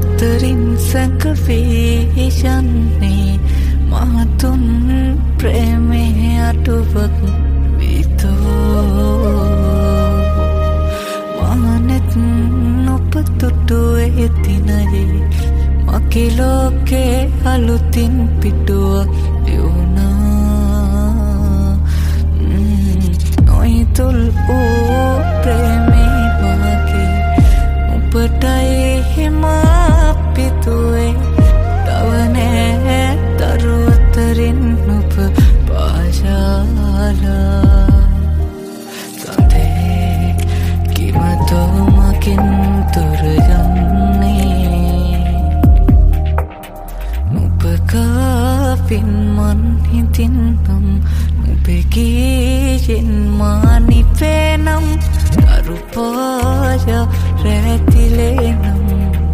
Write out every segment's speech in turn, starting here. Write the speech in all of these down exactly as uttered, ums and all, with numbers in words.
අතරින් සැඟවී යන්නේ මහතුන් ප්‍රේමයේ අටුවක් විතෝ මානෙත් නොපතුටුවේ තිනයේ මගේ ලෝකේ අලුතින් පිටුවක් යුණා නොයිතුල් වූ ප්‍රේමේ මගේ උපටයි හිමා පිතුවේ තවනේ දරුවතරින් නුප පාශාලා සඳේ කිමතෝ මකින් තුර යන්නේ නුපකාපින් මන් හිතින් නම් නුපෙකීයෙන් මානිපේනම් අරුපාය රැතිලේනම්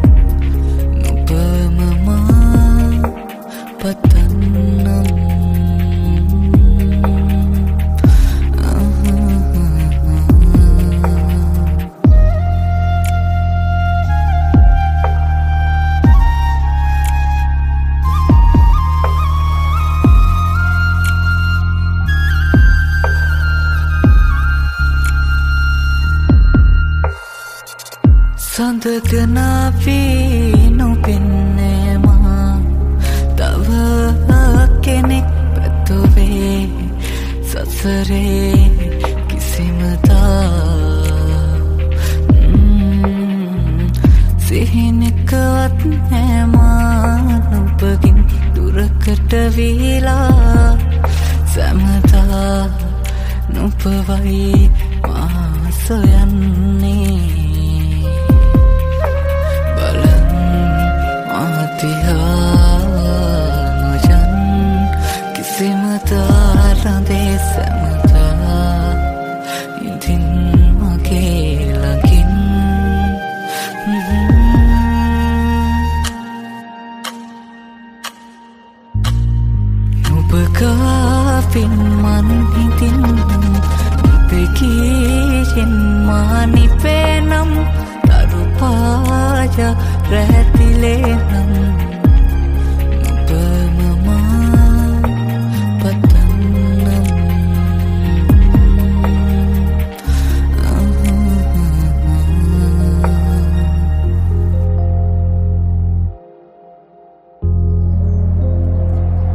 නුපමමා පතන්නම් සඳගනාවී නොපෙන්නේ මා තව කෙනෙක් පැතුවේ සසරේ කිසිමදා සිහිනෙකවත් නෑමා නුපගින් දුරකට වීලා සැමදා නුපවයි මා සොයන්නේ නොජන් කිසිමදා රඳේ සැමදා ඉදින් මගේ